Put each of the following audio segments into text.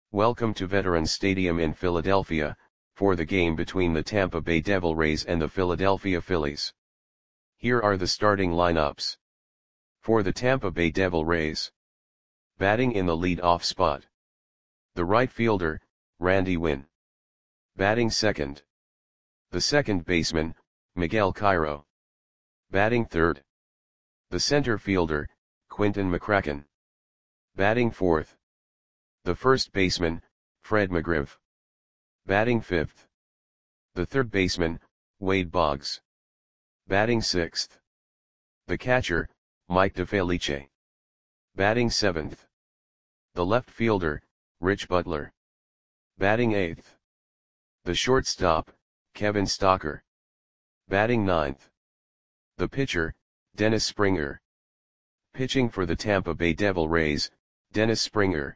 Welcome to Veterans Stadium in Philadelphia, for the game between the Tampa Bay Devil Rays and the Philadelphia Phillies. Here are the starting lineups. For the Tampa Bay Devil Rays. Batting in the lead-off spot. The right fielder, Randy Winn. Batting second. The second baseman, Miguel Cairo. Batting third. The center fielder, Quinton McCracken. Batting fourth. The first baseman, Fred McGriff. Batting fifth. The third baseman, Wade Boggs. Batting sixth. The catcher, Mike DeFelice. Batting seventh. The left fielder, Rich Butler. Batting eighth. The shortstop, Kevin Stocker. Batting ninth. The pitcher, Dennis Springer. Pitching for the Tampa Bay Devil Rays, Dennis Springer.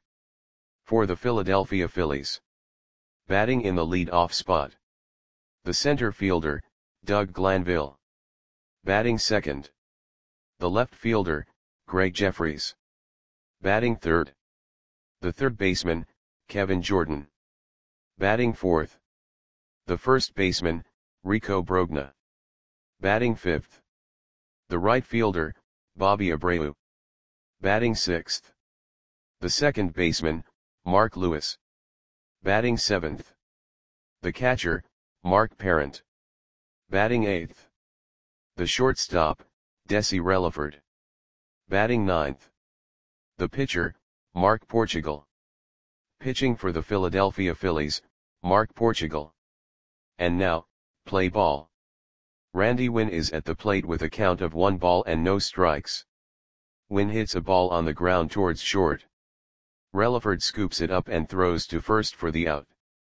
For the Philadelphia Phillies. Batting in the lead-off spot. The center fielder, Doug Glanville. Batting second. The left fielder, Greg Jeffries. Batting third. The third baseman, Kevin Jordan. Batting fourth. The first baseman, Rico Brogna. Batting fifth. The right fielder, Bobby Abreu. Batting sixth. The second baseman, Mark Lewis. Batting seventh. The catcher, Mark Parent. Batting eighth. The shortstop, Desi Relaford. Batting ninth. The pitcher, Mark Portugal. Pitching for the Philadelphia Phillies, Mark Portugal. And now, play ball. Randy Winn is at the plate with a count of 1 ball and no strikes. Winn hits a ball on the ground towards short. Relaford scoops it up and throws to first for the out.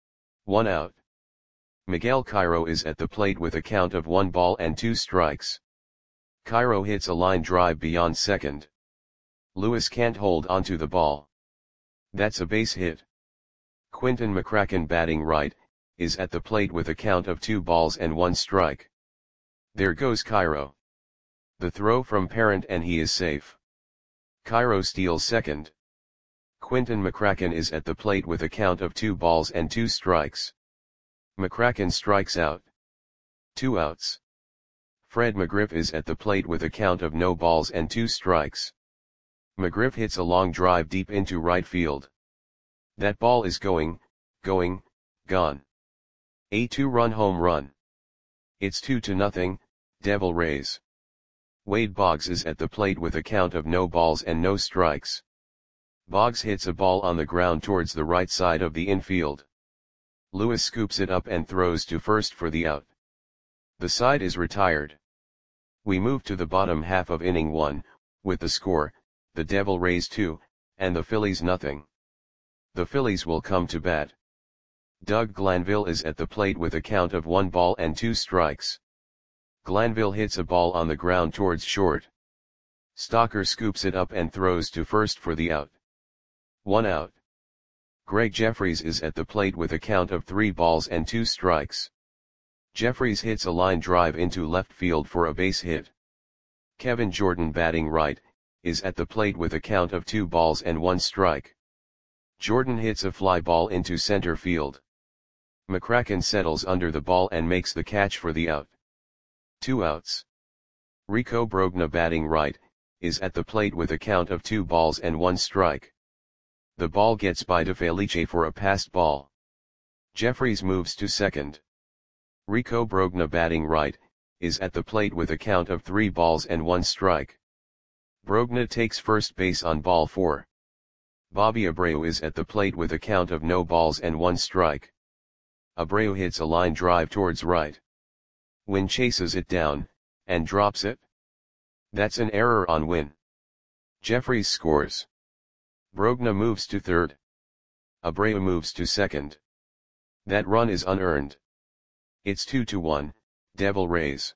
1 out. Miguel Cairo is at the plate with a count of 1 ball and 2 strikes. Cairo hits a line drive beyond second. Lewis can't hold onto the ball. That's a base hit. Quinton McCracken, batting right, is at the plate with a count of 2 balls and 1 strike. There goes Cairo. The throw from Parent and he is safe. Cairo steals second. Quinton McCracken is at the plate with a count of 2 balls and 2 strikes. McCracken strikes out. 2 outs. Fred McGriff is at the plate with a count of no balls and 2 strikes. McGriff hits a long drive deep into right field. That ball is gone. A 2-run home run. It's 2-0, Devil Rays. Wade Boggs is at the plate with a count of no balls and no strikes. Boggs hits a ball on the ground towards the right side of the infield. Lewis scoops it up and throws to first for the out. The side is retired. We move to the bottom half of inning 1, with the score, the Devil Rays 2, and the Phillies nothing. The Phillies will come to bat. Doug Glanville is at the plate with a count of 1 ball and 2 strikes. Glanville hits a ball on the ground towards short. Stocker scoops it up and throws to first for the out. 1 out. Greg Jeffries is at the plate with a count of 3 balls and 2 strikes. Jeffries hits a line drive into left field for a base hit. Kevin Jordan, batting right, is at the plate with a count of 2 balls and 1 strike. Jordan hits a fly ball into center field. McCracken settles under the ball and makes the catch for the out. 2 outs. Rico Brogna, batting right, is at the plate with a count of 2 balls and 1 strike. The ball gets by DeFelice for a passed ball. Jeffries moves to second. Rico Brogna, batting right, is at the plate with a count of 3 balls and 1 strike. Brogna takes first base on ball 4. Bobby Abreu is at the plate with a count of no balls and 1 strike. Abreu hits a line drive towards right. Winn chases it down, and drops it. That's an error on Winn. Jeffries scores. Brogna moves to third. Abreu moves to second. That run is unearned. It's 2-1, Devil Rays.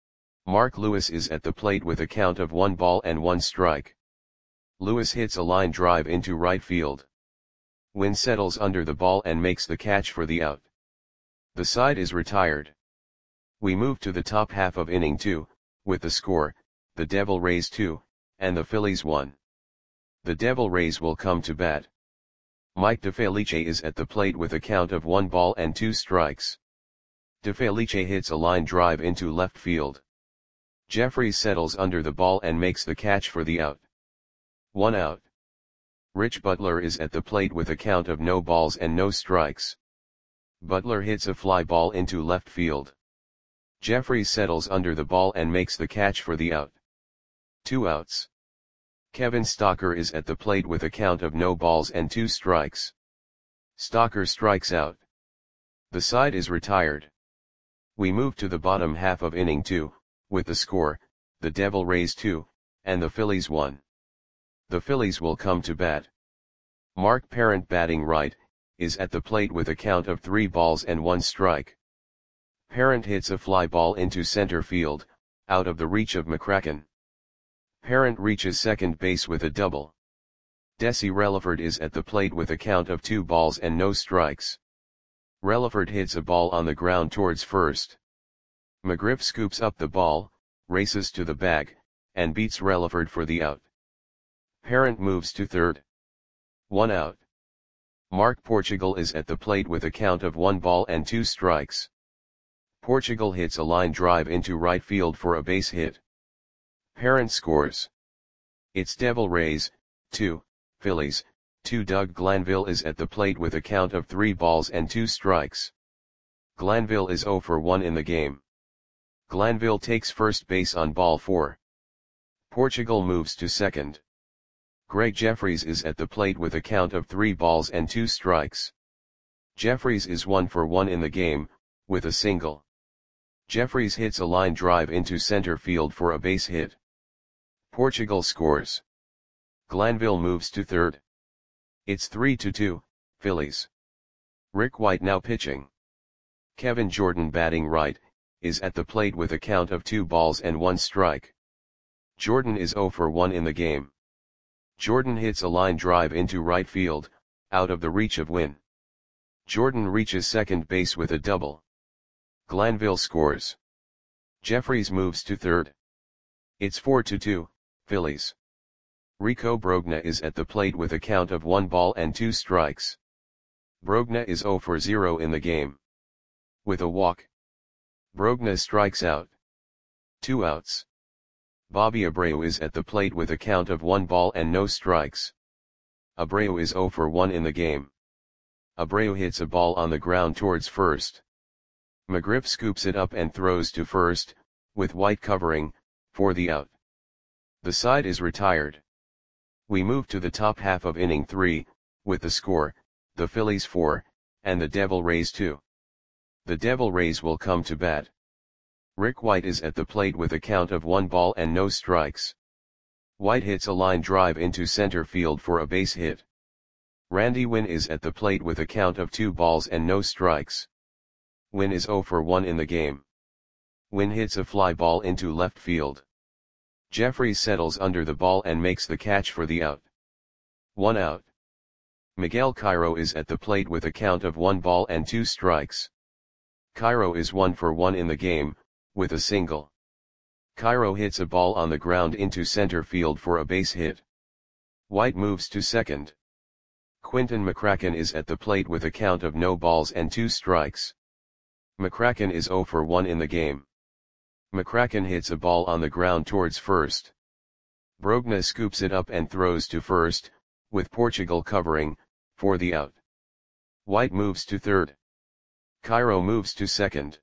Mark Lewis is at the plate with a count of 1 ball and 1 strike. Lewis hits a line drive into right field. Winn settles under the ball and makes the catch for the out. The side is retired. We move to the top half of inning 2, with the score, the Devil Rays 2, and the Phillies 1. The Devil Rays will come to bat. Mike DeFelice is at the plate with a count of 1 ball and 2 strikes. DeFelice hits a line drive into left field. Jeffries settles under the ball and makes the catch for the out. 1 out. Rich Butler is at the plate with a count of no balls and no strikes. Butler hits a fly ball into left field. Jeffries settles under the ball and makes the catch for the out. 2 outs. Kevin Stocker is at the plate with a count of no balls and 2 strikes. Stocker strikes out. The side is retired. We move to the bottom half of inning 2, with the score, the Devil Rays 2, and the Phillies 1. The Phillies will come to bat. Mark Parent, batting right, is at the plate with a count of 3 balls and 1 strike. Parent hits a fly ball into center field, out of the reach of McCracken. Parent reaches second base with a double. Desi Relaford is at the plate with a count of 2 balls and no strikes. Relaford hits a ball on the ground towards first. McGriff scoops up the ball, races to the bag, and beats Relaford for the out. Parent moves to third. 1 out. Mark Portugal is at the plate with a count of 1 ball and 2 strikes. Portugal hits a line drive into right field for a base hit. Parent scores. It's Devil Rays, 2, Phillies, 2. Doug Glanville is at the plate with a count of 3 balls and 2 strikes. Glanville is 0 for 1 in the game. Glanville takes first base on ball 4. Portugal moves to second. Greg Jeffries is at the plate with a count of 3 balls and 2 strikes. Jeffries is 1 for 1 in the game, with a single. Jeffries hits a line drive into center field for a base hit. Portugal scores. Glanville moves to third. It's 3-2, Phillies. Rick White now pitching. Kevin Jordan, batting right, is at the plate with a count of 2 balls and 1 strike. Jordan is 0 for 1 in the game. Jordan hits a line drive into right field, out of the reach of Wynn. Jordan reaches second base with a double. Glanville scores. Jeffries moves to third. It's 4-2, Phillies. Rico Brogna is at the plate with a count of 1 ball and 2 strikes. Brogna is 0 for 0 in the game. With a walk. Brogna strikes out. 2 outs. Bobby Abreu is at the plate with a count of 1 ball and no strikes. Abreu is 0 for 1 in the game. Abreu hits a ball on the ground towards first. McGriff scoops it up and throws to first, with White covering, for the out. The side is retired. We move to the top half of inning 3, with the score, the Phillies 4, and the Devil Rays 2. The Devil Rays will come to bat. Rick White is at the plate with a count of 1 ball and no strikes. White hits a line drive into center field for a base hit. Randy Wynn is at the plate with a count of 2 balls and no strikes. Wynn is 0 for 1 in the game. Wynn hits a fly ball into left field. Jeffries settles under the ball and makes the catch for the out. 1 out. Miguel Cairo is at the plate with a count of 1 ball and 2 strikes. Cairo is 1 for 1 in the game, with a single. Cairo hits a ball on the ground into center field for a base hit. White moves to second. Quinton McCracken is at the plate with a count of no balls and 2 strikes. McCracken is 0 for 1 in the game. McCracken hits a ball on the ground towards first. Brogna scoops it up and throws to first, with Portugal covering, for the out. White moves to third. Cairo moves to second.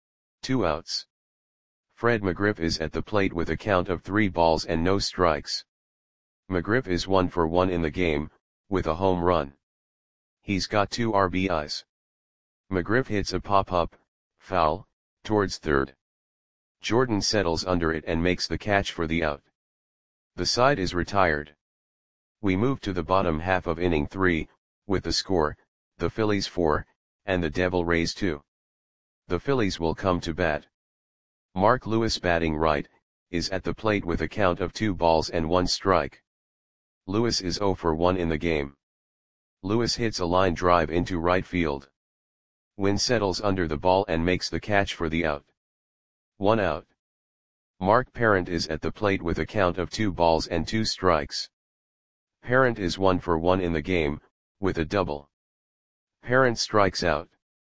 2 outs. Fred McGriff is at the plate with a count of 3 balls and no strikes. McGriff is 1 for 1 in the game, with a home run. He's got 2 RBIs. McGriff hits a pop-up, foul, towards third. Jordan settles under it and makes the catch for the out. The side is retired. We move to the bottom half of inning 3, with the score, the Phillies 4, and the Devil Rays 2. The Phillies will come to bat. Mark Lewis, batting right, is at the plate with a count of 2 balls and 1 strike. Lewis is 0 for 1 in the game. Lewis hits a line drive into right field. Wynn settles under the ball and makes the catch for the out. 1 out. Mark Parent is at the plate with a count of 2 balls and 2 strikes. Parent is 1 for 1 in the game, with a double. Parent strikes out.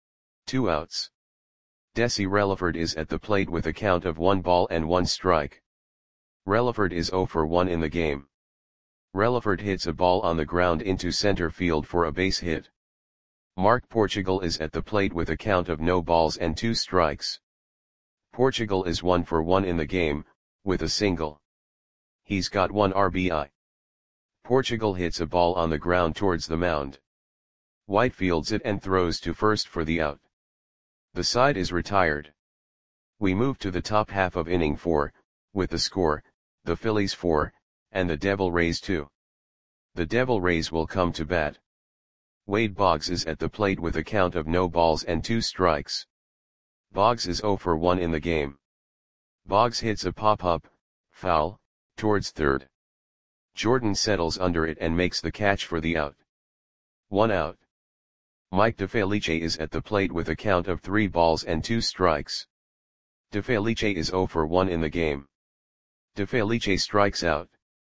2 outs. Desi Relaford is at the plate with a count of 1 ball and 1 strike. Relaford is 0 for 1 in the game. Relaford hits a ball on the ground into center field for a base hit. Mark Portugal is at the plate with a count of no balls and 2 strikes. Portugal is 1 for 1 in the game, with a single. He's got 1 RBI. Portugal hits a ball on the ground towards the mound. White fields it and throws to first for the out. The side is retired. We move to the top half of inning 4, with the score, the Phillies 4, and the Devil Rays 2. The Devil Rays will come to bat. Wade Boggs is at the plate with a count of no balls and 2 strikes. Boggs is 0 for 1 in the game. Boggs hits a pop-up, foul, towards third. Jordan settles under it and makes the catch for the out. 1 out. Mike DeFelice is at the plate with a count of 3 balls and 2 strikes. DeFelice is 0 for 1 in the game. DeFelice strikes out.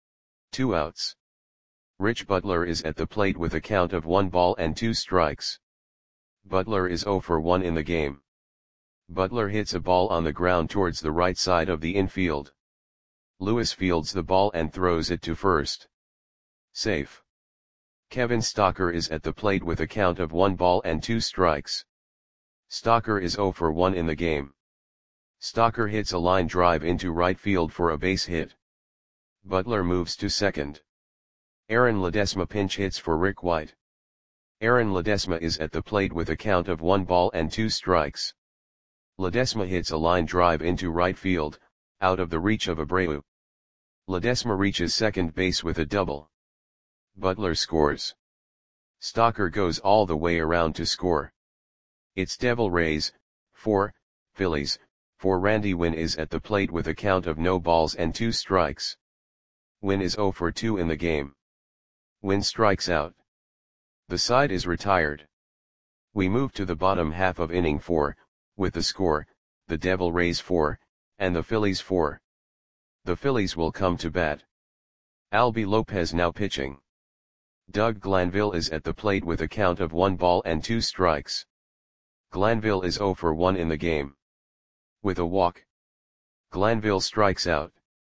2 outs. Rich Butler is at the plate with a count of 1 ball and 2 strikes. Butler is 0 for 1 in the game. Butler hits a ball on the ground towards the right side of the infield. Lewis fields the ball and throws it to first. Safe. Kevin Stocker is at the plate with a count of 1 ball and 2 strikes. Stocker is 0 for 1 in the game. Stocker hits a line drive into right field for a base hit. Butler moves to second. Aaron Ledesma pinch hits for Rick White. Aaron Ledesma is at the plate with a count of 1 ball and 2 strikes. Ledesma hits a line drive into right field, out of the reach of Abreu. Ledesma reaches second base with a double. Butler scores. Stocker goes all the way around to score. It's Devil Rays, 4, Phillies, 4. Randy Winn is at the plate with a count of no balls and 2 strikes. Winn is 0 for 2 in the game. Winn strikes out. The side is retired. We move to the bottom half of inning 4, with the score, the Devil Rays 4, and the Phillies 4. The Phillies will come to bat. Albie Lopez now pitching. Doug Glanville is at the plate with a count of 1 ball and 2 strikes. Glanville is 0 for 1 in the game. With a walk. Glanville strikes out.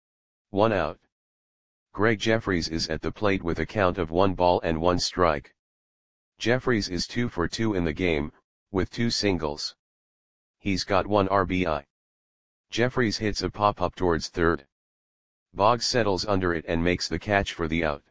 1 out. Greg Jeffries is at the plate with a count of 1 ball and 1 strike. Jeffries is 2 for 2 in the game, with 2 singles. He's got 1 RBI. Jeffries hits a pop-up towards third. Boggs settles under it and makes the catch for the out.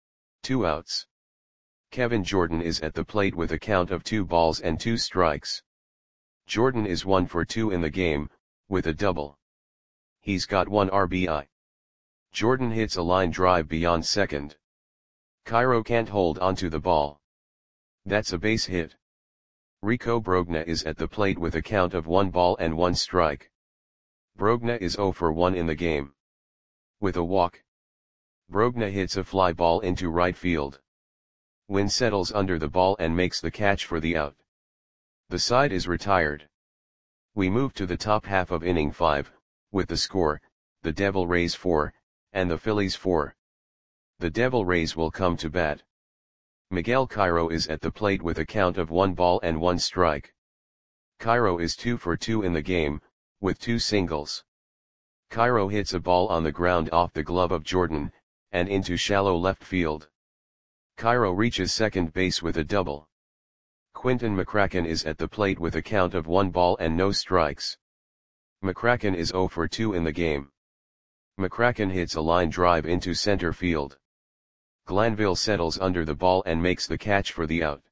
2 outs. Kevin Jordan is at the plate with a count of 2 balls and 2 strikes. Jordan is 1 for 2 in the game, with a double. He's got 1 RBI. Jordan hits a line drive beyond second. Cairo can't hold onto the ball. That's a base hit. Rico Brogna is at the plate with a count of 1 ball and 1 strike. Brogna is 0 for 1 in the game. With a walk. Brogna hits a fly ball into right field. Winn settles under the ball and makes the catch for the out. The side is retired. We move to the top half of inning 5, with the score, the Devil Rays 4, and the Phillies 4. The Devil Rays will come to bat. Miguel Cairo is at the plate with a count of 1 ball and 1 strike. Cairo is 2 for 2 in the game, with 2 singles. Cairo hits a ball on the ground off the glove of Jordan, and into shallow left field. Cairo reaches second base with a double. Quinton McCracken is at the plate with a count of 1 ball and no strikes. McCracken is 0 for 2 in the game. McCracken hits a line drive into center field. Glanville settles under the ball and makes the catch for the out.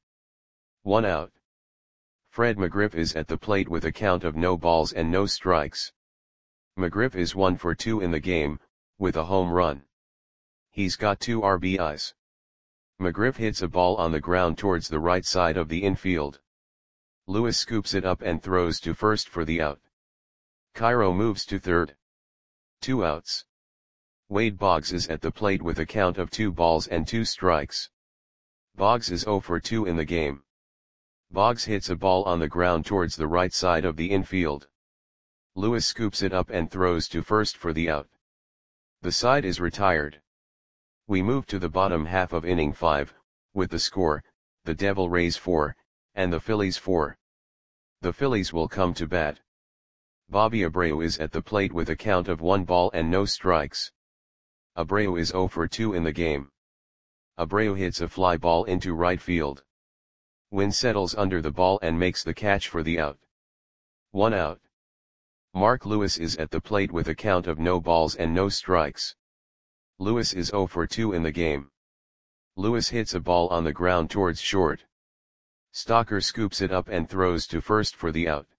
1 out. Fred McGriff is at the plate with a count of no balls and no strikes. McGriff is 1 for 2 in the game, with a home run. He's got 2 RBIs. McGriff hits a ball on the ground towards the right side of the infield. Lewis scoops it up and throws to first for the out. Cairo moves to third. 2 outs. Wade Boggs is at the plate with a count of 2 balls and 2 strikes. Boggs is 0 for 2 in the game. Boggs hits a ball on the ground towards the right side of the infield. Lewis scoops it up and throws to first for the out. The side is retired. We move to the bottom half of inning 5, with the score, the Devil Rays 4, and the Phillies 4. The Phillies will come to bat. Bobby Abreu is at the plate with a count of 1 ball and no strikes. Abreu is 0 for 2 in the game. Abreu hits a fly ball into right field. Wynn settles under the ball and makes the catch for the out. 1 out. Mark Lewis is at the plate with a count of no balls and no strikes. Lewis is 0 for 2 in the game. Lewis hits a ball on the ground towards short. Stocker scoops it up and throws to first for the out.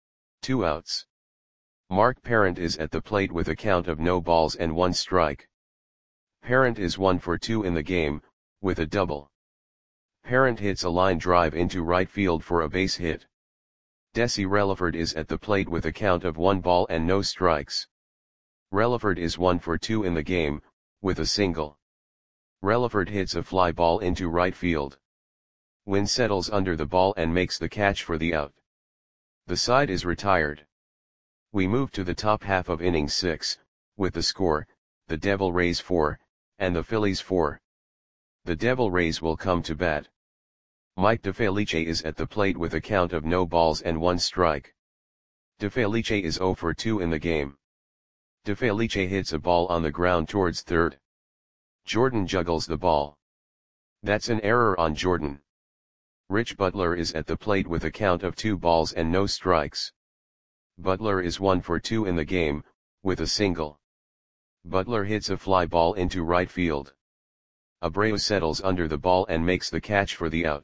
2 outs. Mark Parent is at the plate with a count of no balls and 1 strike. Parent is 1 for 2 in the game, with a double. Parent hits a line drive into right field for a base hit. Desi Relaford is at the plate with a count of 1 ball and no strikes. Relaford is 1 for 2 in the game, with a single. Relaford hits a fly ball into right field. Wynn settles under the ball and makes the catch for the out. The side is retired. We move to the top half of inning 6, with the score, the Devil Rays 4, and the Phillies 4. The Devil Rays will come to bat. Mike DeFelice is at the plate with a count of no balls and 1 strike. DeFelice is 0 for 2 in the game. DeFelice hits a ball on the ground towards third. Jordan juggles the ball. That's an error on Jordan. Rich Butler is at the plate with a count of 2 balls and no strikes. Butler is 1 for 2 in the game, with a single. Butler hits a fly ball into right field. Abreu settles under the ball and makes the catch for the out.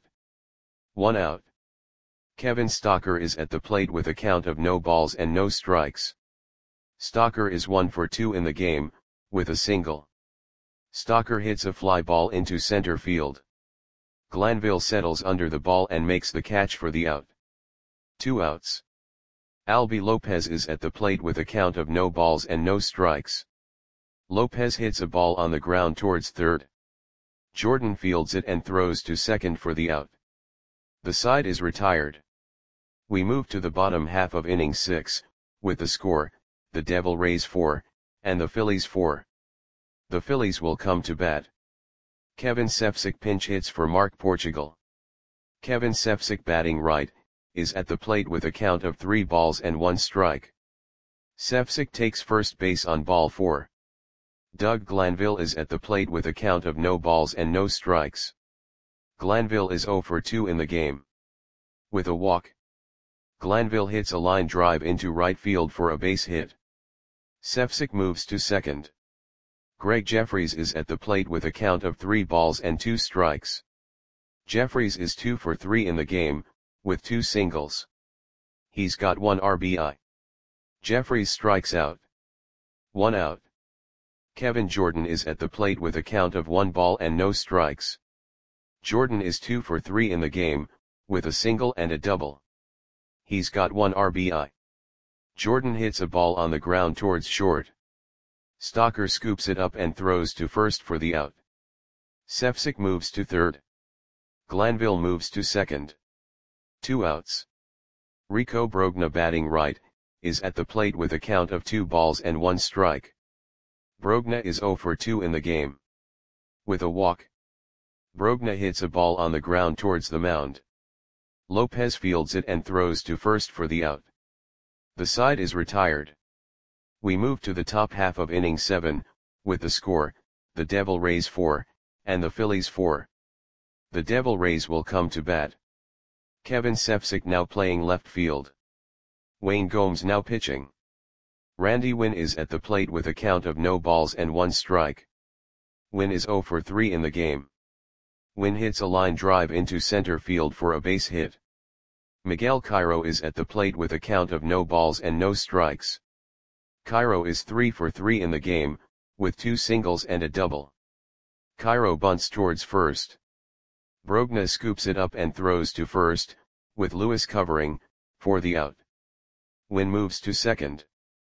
1 out. Kevin Stocker is at the plate with a count of no balls and no strikes. Stocker is 1 for 2 in the game, with a single. Stocker hits a fly ball into center field. Glanville settles under the ball and makes the catch for the out. 2 outs. Albie Lopez is at the plate with a count of no balls and no strikes. Lopez hits a ball on the ground towards third. Jordan fields it and throws to second for the out. The side is retired. We move to the bottom half of inning 6, with the score, the Devil Rays 4, and the Phillies 4. The Phillies will come to bat. Kevin Sefcik pinch hits for Mark Portugal. Kevin Sefcik, batting right, is at the plate with a count of 3 balls and 1 strike. Sefcik takes first base on ball 4. Doug Glanville is at the plate with a count of no balls and no strikes. Glanville is 0 for 2 in the game. With a walk. Glanville hits a line drive into right field for a base hit. Sefcik moves to second. Greg Jeffries is at the plate with a count of 3 balls and 2 strikes. Jeffries is 2 for 3 in the game, with 2 singles. He's got 1 RBI. Jeffries strikes out. 1 out. Kevin Jordan is at the plate with a count of 1 ball and no strikes. Jordan is 2 for 3 in the game, with a single and a double. He's got 1 RBI. Jordan hits a ball on the ground towards short. Stocker scoops it up and throws to first for the out. Sefcik moves to third. Glanville moves to second. 2 outs. Rico Brogna, batting right, is at the plate with a count of 2 balls and 1 strike. Brogna is 0 for 2 in the game. With a walk. Brogna hits a ball on the ground towards the mound. Lopez fields it and throws to first for the out. The side is retired. We move to the top half of inning 7, with the score, the Devil Rays 4, and the Phillies 4. The Devil Rays will come to bat. Kevin Sefcik now playing left field. Wayne Gomes now pitching. Randy Wynn is at the plate with a count of no balls and 1 strike. Wynn is 0 for 3 in the game. Wynn hits a line drive into center field for a base hit. Miguel Cairo is at the plate with a count of no balls and no strikes. Cairo is 3 for 3 in the game, with 2 singles and a double. Cairo bunts towards first. Brogna scoops it up and throws to first, with Lewis covering, for the out. Wynn moves to second.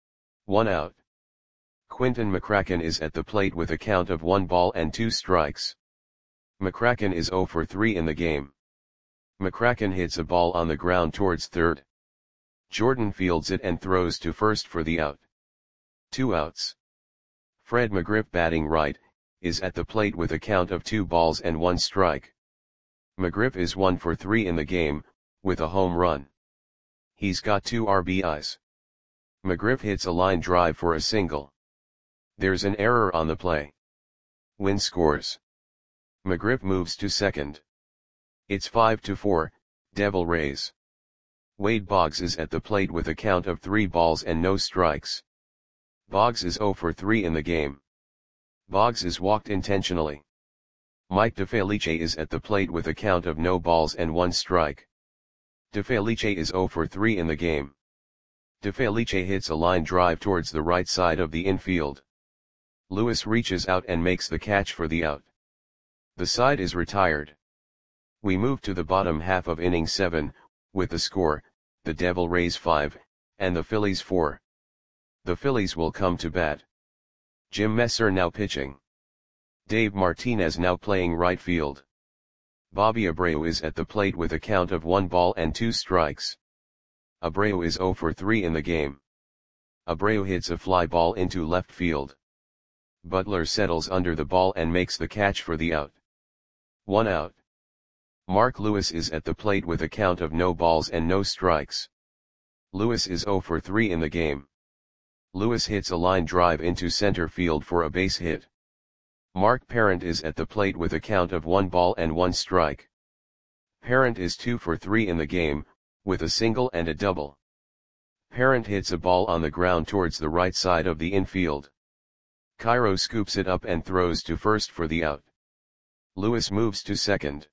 1 out. Quinton McCracken is at the plate with a count of 1 ball and 2 strikes. McCracken is 0 for 3 in the game. McCracken hits a ball on the ground towards third. Jordan fields it and throws to first for the out. 2 outs. Fred McGriff, batting right, is at the plate with a count of 2 balls and 1 strike. McGriff is 1 for 3 in the game, with a home run. He's got 2 RBIs. McGriff hits a line drive for a single. There's an error on the play. Win scores. McGriff moves to second. It's 5-4, Devil Rays. Wade Boggs is at the plate with a count of 3 balls and no strikes. Boggs is 0 for 3 in the game. Boggs is walked intentionally. Mike DeFelice is at the plate with a count of no balls and 1 strike. DeFelice is 0 for 3 in the game. DeFelice hits a line drive towards the right side of the infield. Lewis reaches out and makes the catch for the out. The side is retired. We move to the bottom half of inning 7, with the score, the Devil Rays 5, and the Phillies 4. The Phillies will come to bat. Jim Messer now pitching. Dave Martinez now playing right field. Bobby Abreu is at the plate with a count of 1 ball and 2 strikes. Abreu is 0 for 3 in the game. Abreu hits a fly ball into left field. Butler settles under the ball and makes the catch for the out. 1 out. Mark Lewis is at the plate with a count of no balls and no strikes. Lewis is 0 for 3 in the game. Lewis hits a line drive into center field for a base hit. Mark Parent is at the plate with a count of 1 ball and 1 strike. Parent is 2 for 3 in the game, with a single and a double. Parent hits a ball on the ground towards the right side of the infield. Cairo scoops it up and throws to first for the out. Lewis moves to second.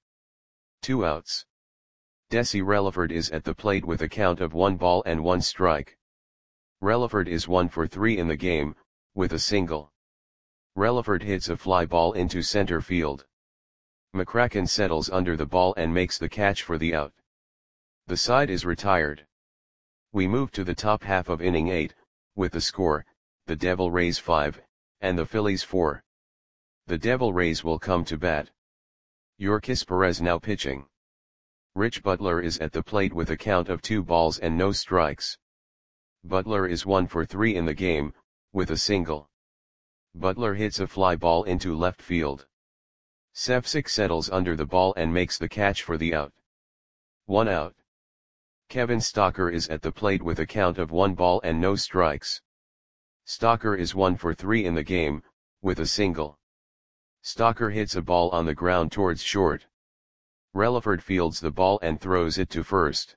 2 outs. Desi Relaford is at the plate with a count of 1 ball and 1 strike. Relaford is 1 for 3 in the game, with a single. Relaford hits a fly ball into center field. McCracken settles under the ball and makes the catch for the out. The side is retired. We move to the top half of inning 8, with the score, the Devil Rays 5, and the Phillies 4. The Devil Rays will come to bat. Yorkis Perez now pitching. Rich Butler is at the plate with a count of 2 balls and no strikes. Butler is 1 for 3 in the game, with a single. Butler hits a fly ball into left field. Sefcik settles under the ball and makes the catch for the out. 1 out. Kevin Stocker is at the plate with a count of 1 ball and no strikes. Stocker is 1 for 3 in the game, with a single. Stocker hits a ball on the ground towards short. Relaford fields the ball and throws it to first.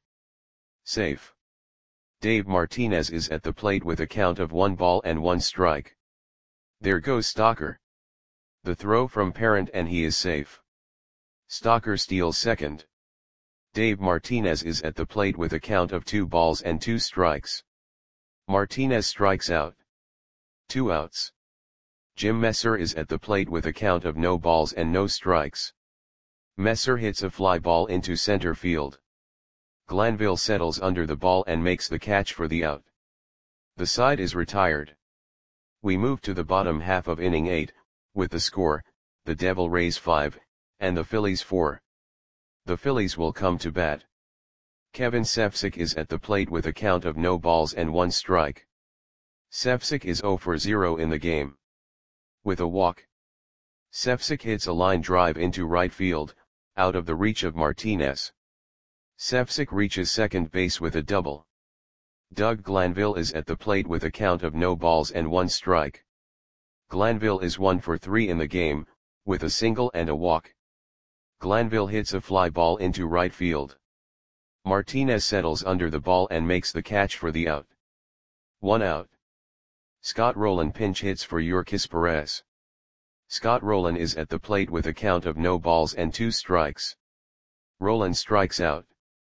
Safe. Dave Martinez is at the plate with a count of 1 ball and 1 strike. There goes Stocker. The throw from Parent and he is safe. Stocker steals second. Dave Martinez is at the plate with a count of 2 balls and 2 strikes. Martinez strikes out. 2 outs. Jim Messer is at the plate with a count of no balls and no strikes. Messer hits a fly ball into center field. Glanville settles under the ball and makes the catch for the out. The side is retired. We move to the bottom half of inning 8, with the score, the Devil Rays 5, and the Phillies 4. The Phillies will come to bat. Kevin Sefcik is at the plate with a count of no balls and 1 strike. Sefcik is 0 for 0 in the game. With a walk. Sefcik hits a line drive into right field, out of the reach of Martinez. Sefcik reaches second base with a double. Doug Glanville is at the plate with a count of no balls and 1 strike. Glanville is 1 for 3 in the game, with a single and a walk. Glanville hits a fly ball into right field. Martinez settles under the ball and makes the catch for the out. 1 out. Scott Rowland pinch hits for Yorkis Perez. Scott Rowland is at the plate with a count of no balls and 2 strikes. Rowland strikes out.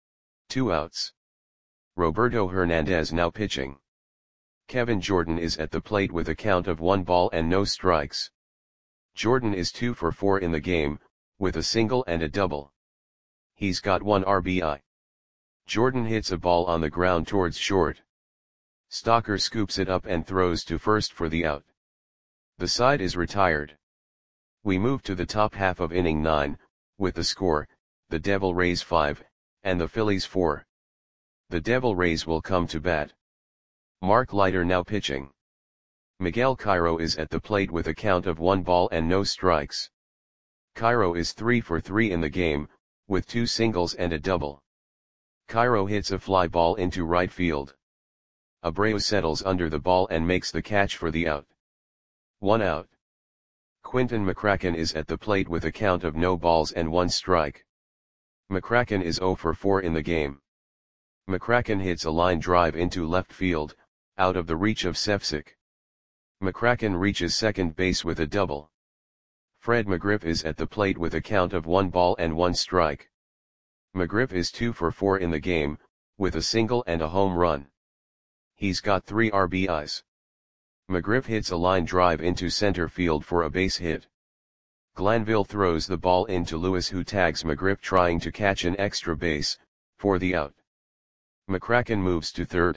2 outs. Roberto Hernandez now pitching. Kevin Jordan is at the plate with a count of 1 ball and no strikes. Jordan is 2 for 4 in the game, with a single and a double. He's got 1 RBI. Jordan hits a ball on the ground towards short. Stocker scoops it up and throws to first for the out. The side is retired. We move to the top half of inning 9, with the score, the Devil Rays 5, and the Phillies 4. The Devil Rays will come to bat. Mark Leiter now pitching. Miguel Cairo is at the plate with a count of 1 ball and no strikes. Cairo is 3 for 3 in the game, with 2 singles and a double. Cairo hits a fly ball into right field. Abreu settles under the ball and makes the catch for the out. 1 out. Quinton McCracken is at the plate with a count of no balls and 1 strike. McCracken is 0 for 4 in the game. McCracken hits a line drive into left field, out of the reach of Sefcik. McCracken reaches second base with a double. Fred McGriff is at the plate with a count of 1 ball and 1 strike. McGriff is 2 for 4 in the game, with a single and a home run. He's got 3 RBIs. McGriff hits a line drive into center field for a base hit. Glanville throws the ball into Lewis, who tags McGriff trying to catch an extra base, for the out. McCracken moves to third.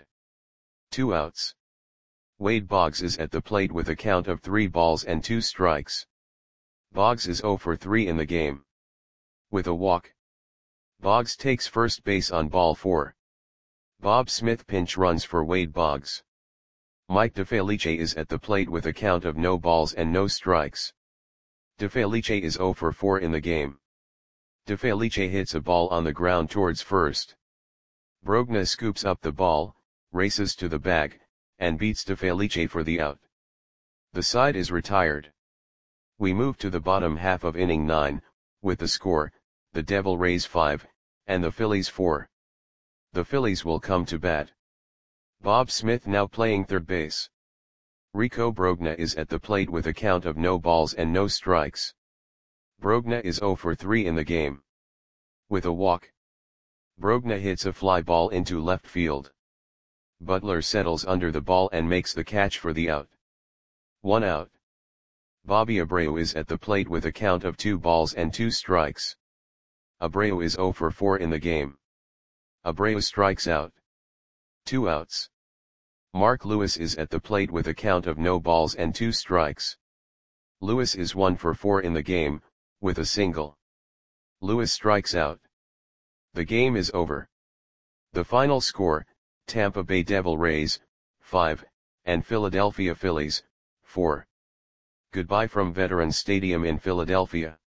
2 outs. Wade Boggs is at the plate with a count of 3 balls and 2 strikes. Boggs is 0 for 3 in the game. With a walk. Boggs takes first base on ball 4. Bob Smith pinch runs for Wade Boggs. Mike DeFelice is at the plate with a count of no balls and no strikes. DeFelice is 0 for 4 in the game. DeFelice hits a ball on the ground towards first. Brogna scoops up the ball, races to the bag, and beats DeFelice for the out. The side is retired. We move to the bottom half of inning 9, with the score, the Devil Rays 5, and the Phillies 4. The Phillies will come to bat. Bob Smith now playing third base. Rico Brogna is at the plate with a count of no balls and no strikes. Brogna is 0 for 3 in the game. With a walk. Brogna hits a fly ball into left field. Butler settles under the ball and makes the catch for the out. 1 out. Bobby Abreu is at the plate with a count of 2 balls and 2 strikes. Abreu is 0 for 4 in the game. Abreu strikes out. 2 outs. Mark Lewis is at the plate with a count of no balls and 2 strikes. Lewis is 1 for 4 in the game, with a single. Lewis strikes out. The game is over. The final score, Tampa Bay Devil Rays, 5, and Philadelphia Phillies, 4. Goodbye from Veterans Stadium in Philadelphia.